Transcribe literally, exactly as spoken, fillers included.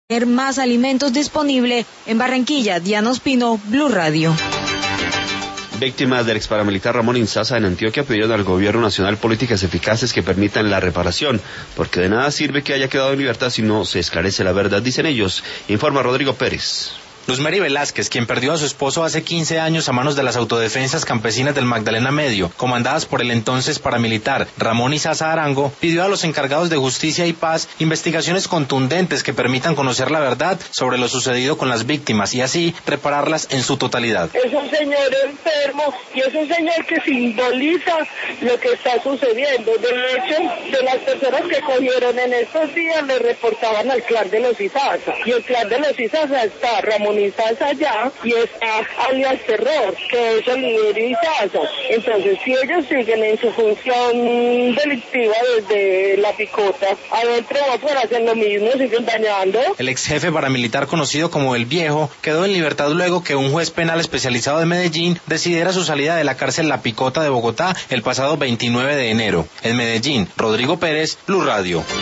más alimentos disponible. En Barranquilla, Diana Ospino, Blue Radio. Víctimas del ex paramilitar Ramón Insaza en Antioquia pidieron al gobierno nacional políticas eficaces que permitan la reparación, porque de nada sirve que haya quedado en libertad si no se esclarece la verdad, dicen ellos. Informa Rodrigo Pérez. Luzmeri Velázquez, quien perdió a su esposo hace quince años a manos de las autodefensas campesinas del Magdalena Medio, comandadas por el entonces paramilitar Ramón Insaza Arango, pidió a los encargados de justicia y paz investigaciones contundentes que permitan conocer la verdad sobre lo sucedido con las víctimas y así repararlas en su totalidad. Es un señor enfermo y es un señor que simboliza lo que está sucediendo. De hecho, de las personas que cogieron en estos días le reportaban al clan de los Insaza, y el clan de los Insaza está Ramón Insaza allá y está alias Terror, que es el líder Insaza. Entonces, si ellos siguen en su función delictiva desde la picota, adentro o afuera hacen lo mismo, siguen dañando. El ex jefe paramilitar conocido como El Viejo quedó en libertad luego que un juez penal especializado de Medellín decidiera su salida de la cárcel La Picota de Bogotá el pasado veintinueve de enero. En Medellín, Rodrigo Pérez, Blue Radio.